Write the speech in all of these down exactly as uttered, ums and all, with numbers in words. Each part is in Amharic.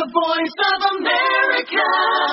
The Voice of America.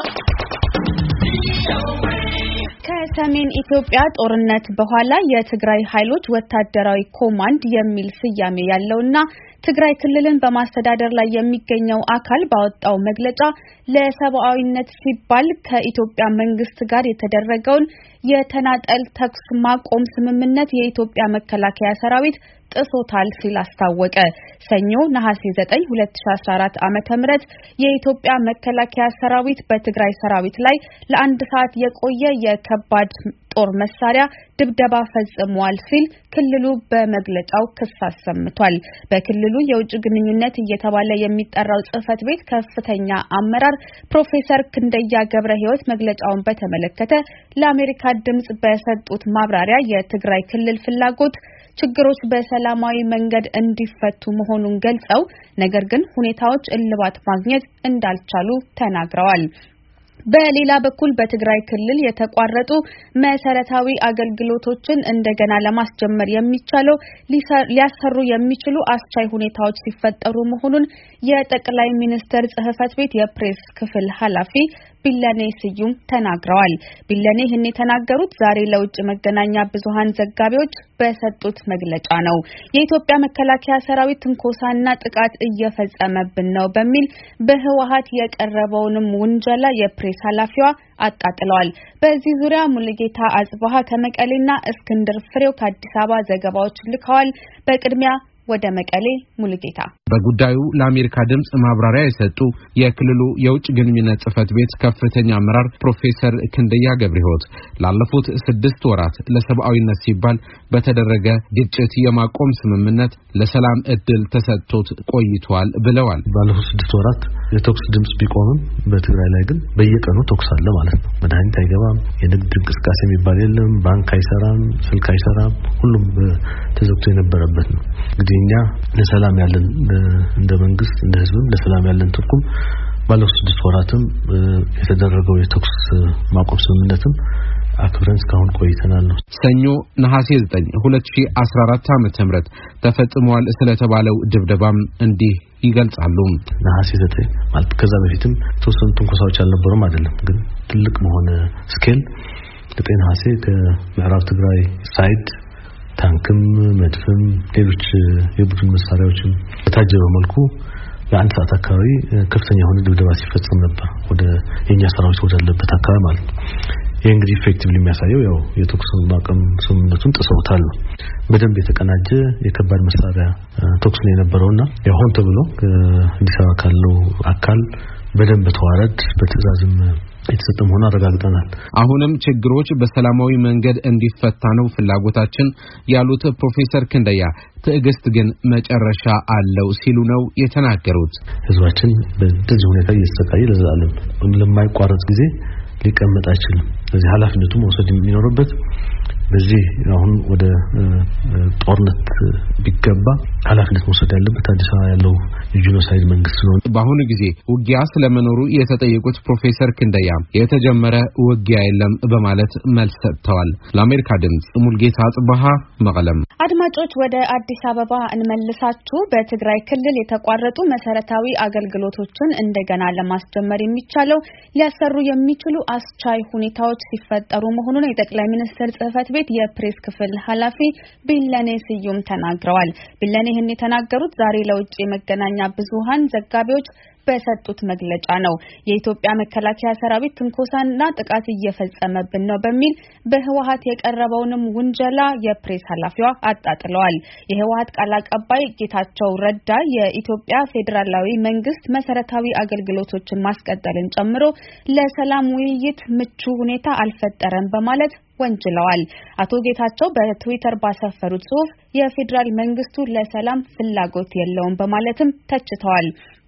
ከሰሜን ኢትዮጵያ ጦርነት በኋላ የትግራይ ኃይሎች ወታደራዊ ኮማንድ የሚል ስያሜ ያለውና ትግራይ ክልልን በማስተዳደር ላይ የሚገኘው አካል ባወጣው መግለጫ ለሰብአዊነት ሲባል ከኢትዮጵያ መንግስት ጋር የተደረገውን የተናጠል ተኩስ ማቆም ስምምነት የኢትዮጵያ መከላከያ ሰራዊት ጥሶታል ሲል አስታወቀ። ሰኞ ነሐሴ ዘጠኝ ሁለት ሺህ አስራ አራት ዓመተ ምህረት የኢትዮጵያ መከላከያ ሰራዊት በትግራይ ሰራዊት ላይ ለአንድ ሰዓት የቆየ የከባድ ጦር መሳሪያ ድብደባ ፈጽሟል ሲል ክልሉ በመግለጫው ክስ አሰምቷል። በክልሉ የውጭ ግንኙነት እየተባለ የሚጠራው ጽህፈት ቤት ከፍተኛ አመራር ፕሮፌሰር ክንደያ ገብረ ሕይወት መግለጫውን በተመለከተ ለአሜሪካ ድምጽ በሰጡት ማብራሪያ የትግራይ ክልል ፍላጎት ችግሮች በሰላማዊ መንገድ እንዲፈቱ መሆኑን ገልጸው ነገር ግን ሁኔታዎች እልባት ማግኘት እንዳልቻሉ ተናግረዋል። በሌላ በኩል በትግራይ ክልል የተቋረጡ መሰረታዊ አገልግሎቶችን እንደገና ለማስጀመር የሚቻለው ሊያሰሩ የሚችሉ አስቻይ ሁኔታዎች ሲፈጠሩ መሆኑን የጠቅላይ ሚኒስትር ጽህፈት ቤት የፕሬስ ክፍል ኃላፊ ቢለኔ ስዩም ተናግረዋል። ቢለኔ ይህን የተናገሩት ዛሬ ለውጭ መገናኛ ብዙሃን ዘጋቢዎች በሰጡት መግለጫ ነው። የኢትዮጵያ መከላከያ ሰራዊት ትንኮሳና ጥቃት እየፈጸመብን ነው በሚል በህወሓት የቀረበውንም ውንጀላ የፕሬስ ኃላፊዋ አጣጥለዋል። በዚህ ዙሪያ ሙሉጌታ አጽባሃ ከመቀሌና እስክንድር ፍሬው ከአዲስ አበባ ዘገባዎች ልከዋል። በቅድሚያ ወደ መቀሌ ሙሉጌታ። በጉዳዩ ለአሜሪካ ድምጽ ማብራሪያ የሰጡ የክልሉ የውጭ ግንኙነት ጽህፈት ቤት ከፍተኛ አመራር ፕሮፌሰር ክንደያ ገብረ ሕይወት ላለፉት ስድስት ወራት ለሰብአዊነት ሲባል በተደረገ ግጭት የማቆም ስምምነት ለሰላም እድል ተሰጥቶት ቆይቷል ብለዋል። ባለፉት ስድስት ወራት የተኩስ ድምጽ ቢቆምም በትግራይ ላይ ግን በየቀኑ ተኩስ አለ ማለት ነው። መድኃኒት አይገባም፣ የንግድ እንቅስቃሴ የሚባል የለም፣ ባንክ አይሰራም፣ ስልክ አይሰራም፣ ሁሉም ተዘግቶ የነበረበት ነው። እንግዲህ እኛ ለሰላም ያለን እንደ መንግስት እንደ ህዝብም ለሰላም ያለን ትርጉም ባለፉት ስድስት ወራትም የተደረገው የተኩስ ማቆም ስምምነትም አክብረን እስካሁን ቆይተናል ነው። ሰኞ ነሐሴ ዘጠኝ ሁለት ሺህ አስራ አራት ዓመተ ምህረት ተፈጽሟል ስለተባለው ድብደባም እንዲህ ይገልጻሉ። ነሐሴ ዘጠኝ ማለት ከዛ በፊትም ተወሰኑ ትንኮሳዎች አልነበሩም አይደለም፣ ግን ትልቅ መሆነ ስኬል ዘጠኝ ነሐሴ ከምዕራብ ትግራይ ሳይድ ታንክም መድፍም ሌሎች የቡድን መሳሪያዎችም በታጀበ መልኩ በአንድ ሰዓት አካባቢ ከፍተኛ የሆነ ድብደባ ሲፈጸም ነበር ወደ የኛ ሰራዊት ወዳለበት አካባቢ ማለት ነው። ይሄ እንግዲህ ኢፌክቲቭሊ የሚያሳየው ያው የተኩስ ማቆም ስምምነቱን ጥሰውታል ነው። በደንብ የተቀናጀ የከባድ መሳሪያ ተኩስ ነው የነበረውና ያው ሆን ተብሎ አዲስ አበባ ካለው አካል በደንብ ተዋረድ በትዕዛዝም የተሰጠ መሆኑን አረጋግጠናል። አሁንም ችግሮች በሰላማዊ መንገድ እንዲፈታ ነው ፍላጎታችን ያሉት ፕሮፌሰር ክንደያ ትዕግስት ግን መጨረሻ አለው ሲሉ ነው የተናገሩት። ህዝባችን በዚህ ሁኔታ እየተሰቃየ ለዘላለም ለማይቋረጥ ጊዜ ሊቀመጥ አይችልም። ስለዚህ ኃላፊነቱ መውሰድ የሚኖርበት በዚህ አሁን ወደ ጦርነት ቢገባ ኃላፊነት መውሰድ ያለበት አዲስ አበባ ያለው የጂኖሳይድ መንግስት ነው። በአሁኑ ጊዜ ውጊያ ስለመኖሩ የተጠየቁት ፕሮፌሰር ክንደያ የተጀመረ ውጊያ የለም በማለት መልስ ሰጥተዋል። ለአሜሪካ ድምጽ ሙሉጌታ አጽባሃ መቀለም። አድማጮች ወደ አዲስ አበባ እንመልሳችሁ። በትግራይ ክልል የተቋረጡ መሰረታዊ አገልግሎቶችን እንደገና ለማስጀመር የሚቻለው ሊያሰሩ የሚችሉ አስቻይ ሁኔታዎች ሲፈጠሩ መሆኑን የጠቅላይ ሚኒስትር ጽህፈት ቤት የፕሬስ ክፍል ኃላፊ ቢለኔ ስዩም ተናግረዋል። ቢለኔ ይህን የተናገሩት ዛሬ ለውጭ መገናኛ ብዙሃን ዘጋቢዎች በሰጡት መግለጫ ነው። የኢትዮጵያ መከላከያ ሰራዊት ትንኮሳና ጥቃት እየፈጸመብን ነው በሚል በህወሓት የቀረበውንም ውንጀላ የፕሬስ ኃላፊዋ አጣጥለዋል። የህወሓት ቃል አቀባይ ጌታቸው ረዳ የኢትዮጵያ ፌዴራላዊ መንግስት መሰረታዊ አገልግሎቶችን ማስቀጠልን ጨምሮ ለሰላም ውይይት ምቹ ሁኔታ አልፈጠረም በማለት ወንጅለዋል። አቶ ጌታቸው በትዊተር ባሰፈሩት ጽሑፍ የፌዴራል መንግስቱ ለሰላም ፍላጎት የለውም በማለትም ተችተዋል።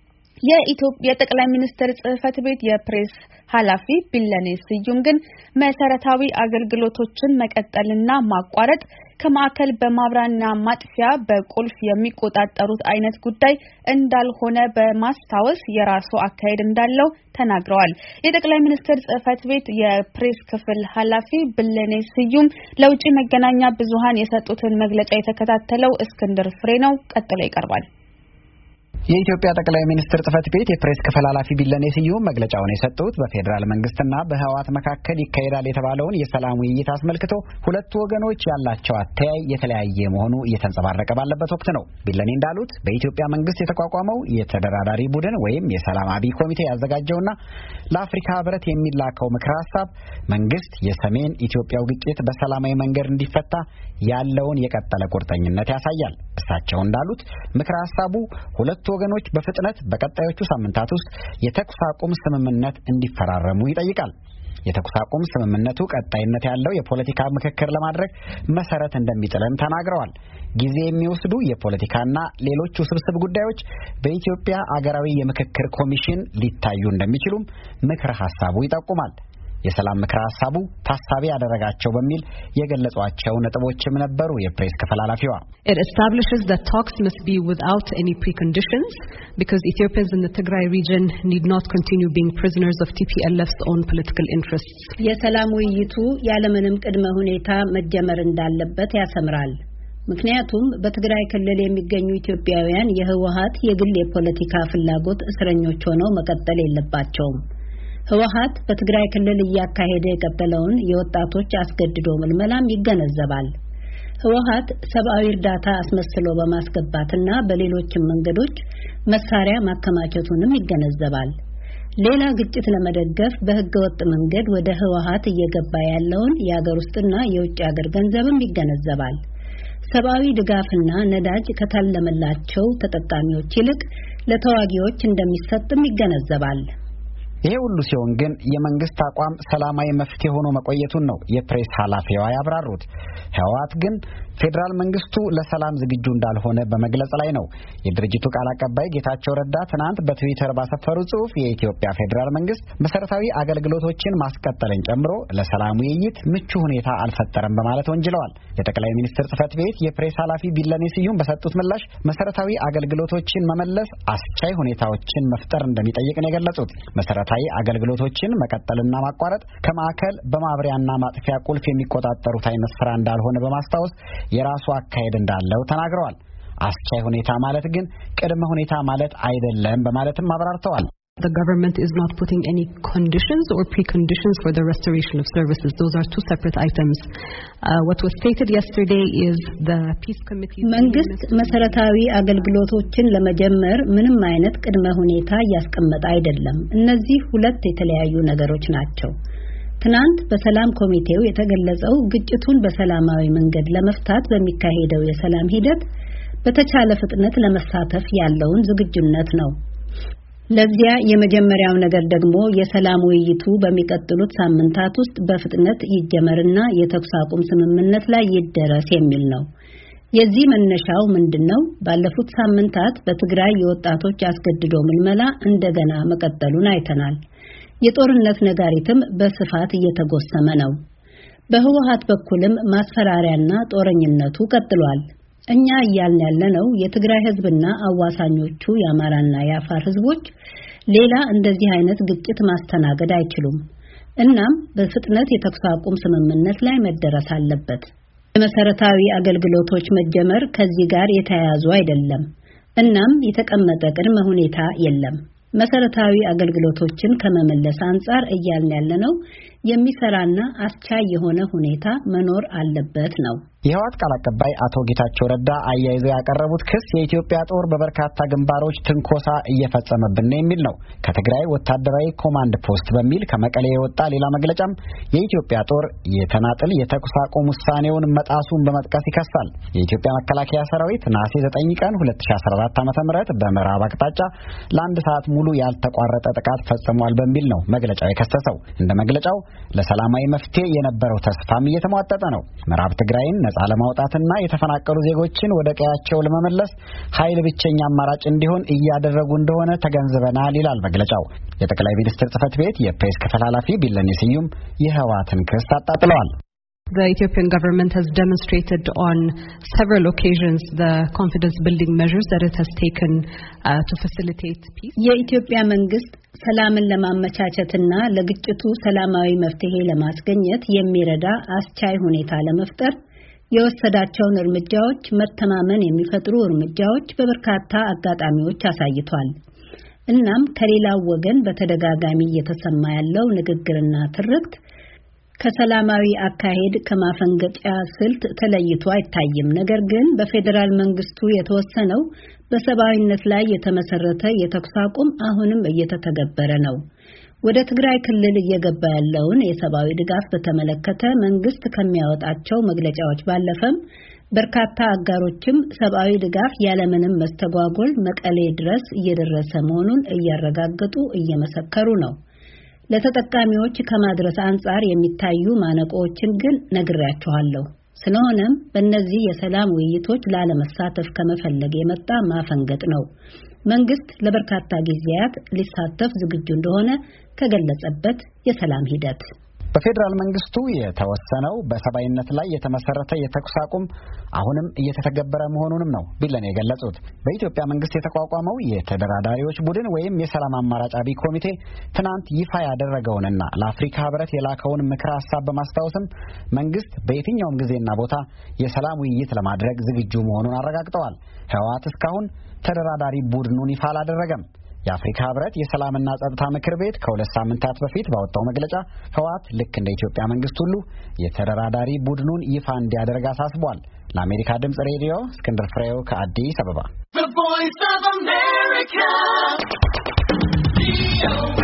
የኢትዮጵያ ጠቅላይ ሚኒስትር ጽህፈት ቤት የፕሬስ ኃላፊ ቢለኔ ስዩም ግን መሰረታዊ አገልግሎቶችን መቀጠልና ማቋረጥ ከማዕከል በማብራና ማጥፊያ በቁልፍ የሚቆጣጠሩት አይነት ጉዳይ እንዳልሆነ በማስታወስ የራሱ አካሄድ እንዳለው ተናግረዋል። የጠቅላይ ሚኒስትር ጽህፈት ቤት የፕሬስ ክፍል ኃላፊ ቢለኔ ስዩም ለውጭ መገናኛ ብዙሃን የሰጡትን መግለጫ የተከታተለው እስክንድር ፍሬ ነው። ቀጥሎ ይቀርባል። የኢትዮጵያ ጠቅላይ ሚኒስትር ጽፈት ቤት የፕሬስ ክፍል ኃላፊ ቢለኔ ስዩም መግለጫውን የሰጡት በፌደራል መንግስትና በህወሓት መካከል ይካሄዳል የተባለውን የሰላም ውይይት አስመልክቶ ሁለቱ ወገኖች ያላቸው አተያይ የተለያየ መሆኑ እየተንጸባረቀ ባለበት ወቅት ነው። ቢለኔ እንዳሉት በኢትዮጵያ መንግስት የተቋቋመው የተደራዳሪ ቡድን ወይም የሰላም አብይ ኮሚቴ ያዘጋጀውና ለአፍሪካ ህብረት የሚላከው ምክረ ሀሳብ መንግስት የሰሜን ኢትዮጵያው ግጭት በሰላማዊ መንገድ እንዲፈታ ያለውን የቀጠለ ቁርጠኝነት ያሳያል። እሳቸው እንዳሉት ምክረ ሀሳቡ ሁለቱ ወገኖች በፍጥነት በቀጣዮቹ ሳምንታት ውስጥ የተኩስ አቁም ስምምነት እንዲፈራረሙ ይጠይቃል። የተኩስ አቁም ስምምነቱ ቀጣይነት ያለው የፖለቲካ ምክክር ለማድረግ መሰረት እንደሚጥልም ተናግረዋል። ጊዜ የሚወስዱ የፖለቲካና ሌሎች ውስብስብ ጉዳዮች በኢትዮጵያ አገራዊ የምክክር ኮሚሽን ሊታዩ እንደሚችሉም ምክረ ሀሳቡ ይጠቁማል። የሰላም ምክረ ሀሳቡ ታሳቢ ያደረጋቸው በሚል የገለጿቸው ነጥቦችም ነበሩ። የፕሬስ ክፍል ኃላፊዋ It establishes that talks must be without any preconditions because Ethiopians in the Tigray region need not continue being prisoners of T P L F's own political interests. የሰላም ውይይቱ ያለምንም ቅድመ ሁኔታ መጀመር እንዳለበት ያሰምራል። ምክንያቱም በትግራይ ክልል የሚገኙ ኢትዮጵያውያን የህወሓት የግል የፖለቲካ ፍላጎት እስረኞች ሆነው መቀጠል የለባቸውም። ህወሓት በትግራይ ክልል እያካሄደ የቀጠለውን የወጣቶች አስገድዶ ምልመላም ይገነዘባል። ህወሓት ሰብአዊ እርዳታ አስመስሎ በማስገባትና በሌሎችም መንገዶች መሳሪያ ማከማቸቱንም ይገነዘባል። ሌላ ግጭት ለመደገፍ በህገወጥ መንገድ ወደ ህወሓት እየገባ ያለውን የአገር ውስጥና የውጭ ሀገር ገንዘብም ይገነዘባል። ሰብአዊ ድጋፍና ነዳጅ ከታለመላቸው ተጠቃሚዎች ይልቅ ለተዋጊዎች እንደሚሰጥም ይገነዘባል። ይሄ ሁሉ ሲሆን ግን የመንግስት አቋም ሰላማዊ መፍትሄ ሆኖ መቆየቱን ነው የፕሬስ ኃላፊዋ ያብራሩት። ህወሓት ግን ፌደራል መንግስቱ ለሰላም ዝግጁ እንዳልሆነ በመግለጽ ላይ ነው። የድርጅቱ ቃል አቀባይ ጌታቸው ረዳ ትናንት በትዊተር ባሰፈሩ ጽሑፍ የኢትዮጵያ ፌደራል መንግስት መሰረታዊ አገልግሎቶችን ማስቀጠልን ጨምሮ ለሰላም ውይይት ምቹ ሁኔታ አልፈጠረም በማለት ወንጅለዋል። የጠቅላይ ሚኒስትር ጽፈት ቤት የፕሬስ ኃላፊ ቢለኔ ስዩም በሰጡት ምላሽ መሰረታዊ አገልግሎቶችን መመለስ አስቻይ ሁኔታዎችን መፍጠር እንደሚጠይቅ ነው የገለጹት። መሰረታዊ አገልግሎቶችን መቀጠልና ማቋረጥ ከማዕከል በማብሪያና ማጥፊያ ቁልፍ የሚቆጣጠሩት አይነት ስራ እንዳልሆነ በማስታወስ የራሱ አካሄድ እንዳለው ተናግረዋል። አስቻይ ሁኔታ ማለት ግን ቅድመ ሁኔታ ማለት አይደለም በማለትም አብራርተዋል። The government is not putting any conditions or preconditions for the restoration of services. Those are two separate items. Uh, what was stated yesterday is the peace committee መንግስት መሰረታዊ አገልግሎቶችን ለመጀመር ምንም አይነት ቅድመ ሁኔታ ያስቀመጠ አይደለም። እነዚህ ሁለት የተለያዩ ነገሮች ናቸው። ትናንት በሰላም ኮሚቴው የተገለጸው ግጭቱን በሰላማዊ መንገድ ለመፍታት በሚካሄደው የሰላም ሂደት በተቻለ ፍጥነት ለመሳተፍ ያለውን ዝግጁነት ነው። ለዚያ የመጀመሪያው ነገር ደግሞ የሰላም ውይይቱ በሚቀጥሉት ሳምንታት ውስጥ በፍጥነት ይጀመርና የተኩስ አቁም ስምምነት ላይ ይደረስ የሚል ነው። የዚህ መነሻው ምንድነው? ባለፉት ሳምንታት በትግራይ የወጣቶች አስገድዶ ምልመላ እንደገና መቀጠሉን አይተናል። የጦርነት ነጋሪትም በስፋት እየተጎሰመ ነው። በህወሓት በኩልም ማስፈራሪያና ጦረኝነቱ ቀጥሏል። እኛ እያልን ያለነው የትግራይ ህዝብና አዋሳኞቹ የአማራና የአፋር ህዝቦች ሌላ እንደዚህ አይነት ግጭት ማስተናገድ አይችሉም። እናም በፍጥነት የተኩስ አቁም ስምምነት ላይ መደረስ አለበት። የመሰረታዊ አገልግሎቶች መጀመር ከዚህ ጋር የተያያዙ አይደለም። እናም የተቀመጠ ቅድመ ሁኔታ የለም። መሰረታዊ አገልግሎቶችን ከመመለስ አንጻር እያልን ያለነው የሚሰራና አስቻይ የሆነ ሁኔታ መኖር አለበት ነው። የህወሓት ቃል አቀባይ አቶ ጌታቸው ረዳ አያይዘው ያቀረቡት ክስ የኢትዮጵያ ጦር በበርካታ ግንባሮች ትንኮሳ እየፈጸመብን ነው የሚል ነው። ከትግራይ ወታደራዊ ኮማንድ ፖስት በሚል ከመቀሌ የወጣ ሌላ መግለጫም የኢትዮጵያ ጦር የተናጥል የተኩስ አቁም ውሳኔውን መጣሱን በመጥቀስ ይከሳል። የኢትዮጵያ መከላከያ ሰራዊት ነሐሴ ዘጠኝ ቀን ሁለት ሺህ አስራ አራት ዓ.ም በምዕራብ አቅጣጫ ለአንድ ሰዓት ሙሉ ያልተቋረጠ ጥቃት ፈጽሟል በሚል ነው መግለጫው የከሰሰው። እንደ መግለጫው ለሰላማዊ መፍትሄ የነበረው ተስፋም እየተሟጠጠ ነው። ምዕራብ ትግራይን ነጻ ለማውጣትና የተፈናቀሉ ዜጎችን ወደ ቀያቸው ለመመለስ ኃይል ብቸኛ አማራጭ እንዲሆን እያደረጉ እንደሆነ ተገንዝበናል ይላል መግለጫው። የጠቅላይ ሚኒስትር ጽፈት ቤት የፕሬስ ክፍል ኃላፊ ቢለኔ ስዩም የህወሓትን ክስ አጣጥለዋል። The Ethiopian government has demonstrated on several occasions the confidence building measures that it has taken uh, to facilitate peace. የኢትዮጵያ መንግስት ሰላምን ለማመቻቸትና ለግጭቱ ሰላማዊ መፍትሄ ለማስገኘት የሚረዳ አስቻይ ሁኔታ ለመፍጠር የወሰዳቸውን እርምጃዎች መተማመን የሚፈጥሩ እርምጃዎች በበርካታ አጋጣሚዎች አሳይቷል። እናም ከሌላው ወገን በተደጋጋሚ እየተሰማ ያለው ንግግርና ትርክት ከሰላማዊ አካሄድ ከማፈንገጫ ስልት ተለይቶ አይታይም። ነገር ግን በፌደራል መንግስቱ የተወሰነው በሰብአዊነት ላይ የተመሰረተ የተኩስ አቁም አሁንም እየተተገበረ ነው። ወደ ትግራይ ክልል እየገባ ያለውን የሰብአዊ ድጋፍ በተመለከተ መንግስት ከሚያወጣቸው መግለጫዎች ባለፈም በርካታ አጋሮችም ሰብአዊ ድጋፍ ያለምንም መስተጓጎል መቀሌ ድረስ እየደረሰ መሆኑን እያረጋገጡ እየመሰከሩ ነው። ለተጠቃሚዎች ከማድረስ አንጻር የሚታዩ ማነቆዎችን ግን ነግሬያችኋለሁ። ስለሆነም በእነዚህ የሰላም ውይይቶች ላለመሳተፍ ከመፈለግ የመጣ ማፈንገጥ ነው። መንግስት ለበርካታ ጊዜያት ሊሳተፍ ዝግጁ እንደሆነ ከገለጸበት የሰላም ሂደት በፌደራል መንግስቱ የተወሰነው በሰብአዊነት ላይ የተመሰረተ የተኩስ አቁም አሁንም እየተተገበረ መሆኑንም ነው ቢለኔ የገለጹት። በኢትዮጵያ መንግስት የተቋቋመው የተደራዳሪዎች ቡድን ወይም የሰላም አማራጭ አብይ ኮሚቴ ትናንት ይፋ ያደረገውንና ለአፍሪካ ህብረት የላከውን ምክረ ሀሳብ በማስታወስም መንግስት በየትኛውም ጊዜና ቦታ የሰላም ውይይት ለማድረግ ዝግጁ መሆኑን አረጋግጠዋል። ህወሓት እስካሁን ተደራዳሪ ቡድኑን ይፋ አላደረገም። የአፍሪካ ህብረት የሰላምና ጸጥታ ምክር ቤት ከሁለት ሳምንታት በፊት ባወጣው መግለጫ ህወሓት ልክ እንደ ኢትዮጵያ መንግስት ሁሉ የተደራዳሪ ቡድኑን ይፋ እንዲያደርግ አሳስቧል። ለአሜሪካ ድምጽ ሬዲዮ እስክንድር ፍሬው ከአዲስ አበባ።